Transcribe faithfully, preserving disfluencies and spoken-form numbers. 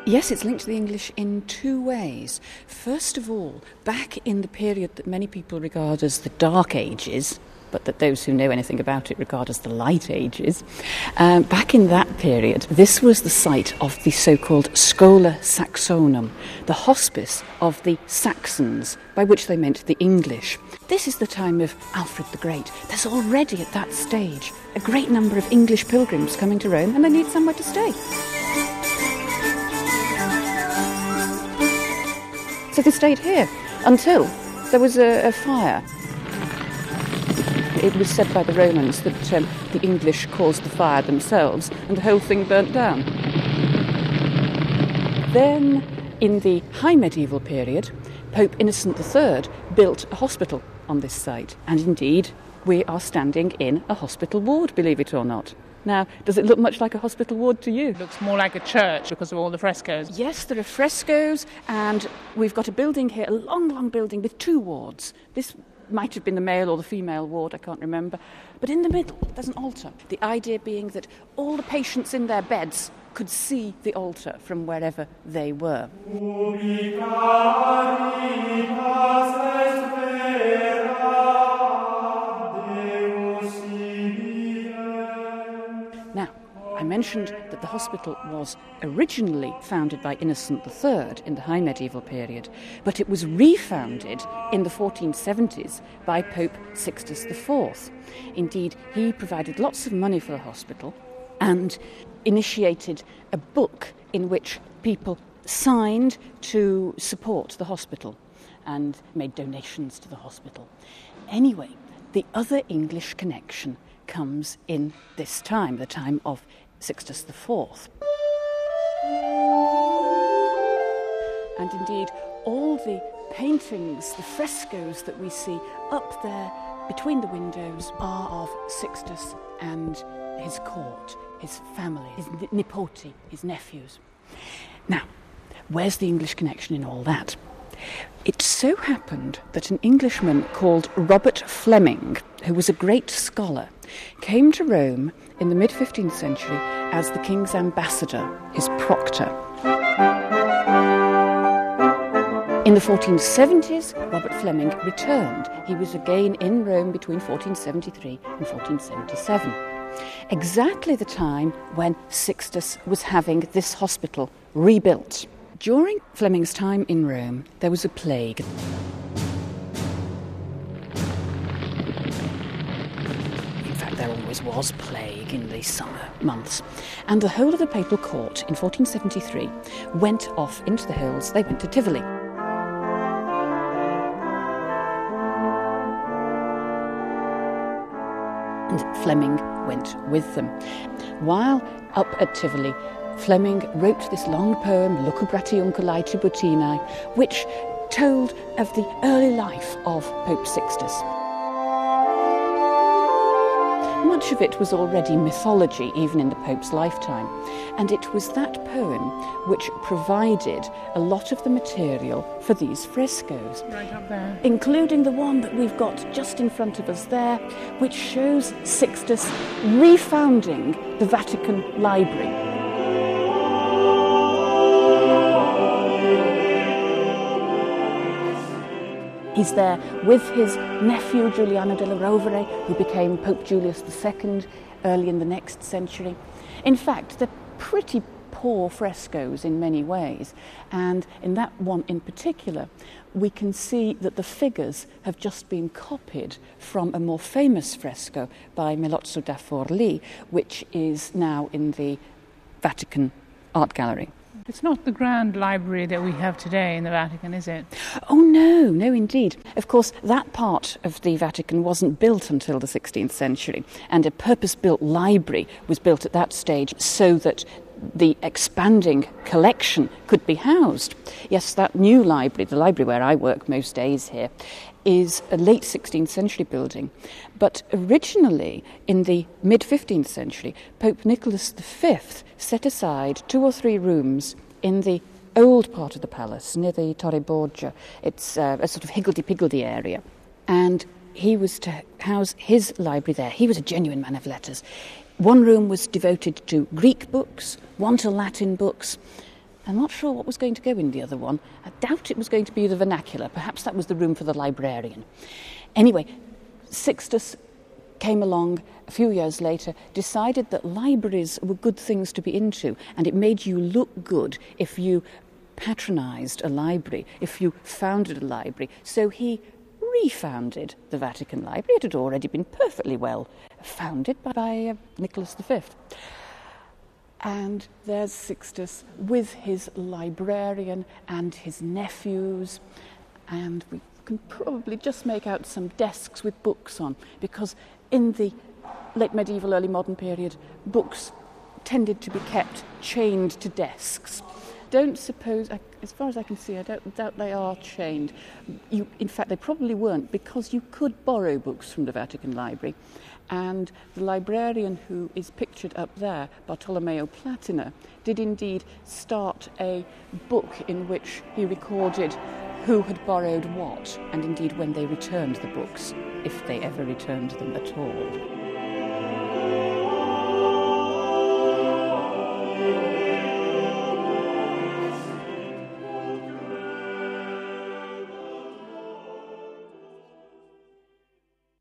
Yes, it's linked to the English in two ways. First of all, back in the period that many people regard as the Dark Ages, but that those who know anything about it regard as the Light Ages, um, back in that period, this was the site of the so-called Schola Saxonum, the hospice of the Saxons, by which they meant the English. This is the time of Alfred the Great. There's already at that stage a great number of English pilgrims coming to Rome, and they need somewhere to stay. So they stayed here until there was a, a fire. It was said by the Romans that um, the English caused the fire themselves and the whole thing burnt down. Then, in the high medieval period, Pope Innocent the Third built a hospital on this site. And indeed, we are standing in a hospital ward, believe it or not. Now, does it look much like a hospital ward to you? It looks more like a church because of all the frescoes. Yes, there are frescoes, and we've got a building here, a long, long building with two wards. This might have been the male or the female ward, I can't remember. But in the middle, there's an altar. The idea being that all the patients in their beds could see the altar from wherever they were. Now, I mentioned that the hospital was originally founded by Innocent the Third in the high medieval period, but it was refounded in the fourteen seventies by Pope Sixtus the Fourth. Indeed, he provided lots of money for the hospital and initiated a book in which people signed to support the hospital and made donations to the hospital. Anyway, the other English connection comes in this time, the time of Sixtus the Fourth. And indeed, all the paintings, the frescoes that we see up there between the windows are of Sixtus and his court, his family, his nipoti, his nephews. Now, where's the English connection in all that? It so happened that an Englishman called Robert Fleming, who was a great scholar, came to Rome in the mid-fifteenth century as the king's ambassador, his proctor. In the fourteen seventies, Robert Fleming returned. He was again in Rome between fourteen seventy-three and fourteen seventy-seven, exactly the time when Sixtus was having this hospital rebuilt. During Fleming's time in Rome, there was a plague. In fact, there always was plague in the summer months. And the whole of the papal court in fourteen seventy-three went off into the hills. They went to Tivoli. And Fleming went with them. While up at Tivoli, Fleming wrote this long poem, Lucubratiunculae Tributinae, which told of the early life of Pope Sixtus. Much of it was already mythology, even in the Pope's lifetime, and it was that poem which provided a lot of the material for these frescoes, right up there, including the one that we've got just in front of us there, which shows Sixtus refounding the Vatican Library. He's there with his nephew Giuliano della Rovere, who became Pope Julius the Second early in the next century. In fact, they're pretty poor frescoes in many ways, and in that one in particular, we can see that the figures have just been copied from a more famous fresco by Melozzo da Forlì, which is now in the Vatican Art Gallery. It's not the grand library that we have today in the Vatican, is it? Oh, no, no, indeed. Of course, that part of the Vatican wasn't built until the sixteenth century, and a purpose-built library was built at that stage so that the expanding collection could be housed. Yes, that new library, the library where I work most days here, is a late sixteenth century building. But originally, in the mid-fifteenth century, Pope Nicholas the Fifth set aside two or three rooms in the old part of the palace, near the Torre Borgia. It's uh, a sort of higgledy-piggledy area. And he was to house his library there. He was a genuine man of letters. One room was devoted to Greek books, one to Latin books, I'm not sure what was going to go in the other one. I doubt it was going to be the vernacular. Perhaps that was the room for the librarian. Anyway, Sixtus came along a few years later, decided that libraries were good things to be into, and it made you look good if you patronised a library, if you founded a library. So he refounded the Vatican Library. It had already been perfectly well founded by, by uh, Nicholas the Fifth. And there's Sixtus with his librarian and his nephews, and we can probably just make out some desks with books on, because in the late medieval, early modern period, books tended to be kept chained to desks. Don't suppose, as far as I can see, I don't doubt they are chained. You, in fact, they probably weren't, because you could borrow books from the Vatican Library. And the librarian who is pictured up there, Bartolomeo Platina, did indeed start a book in which he recorded who had borrowed what, and indeed when they returned the books, if they ever returned them at all.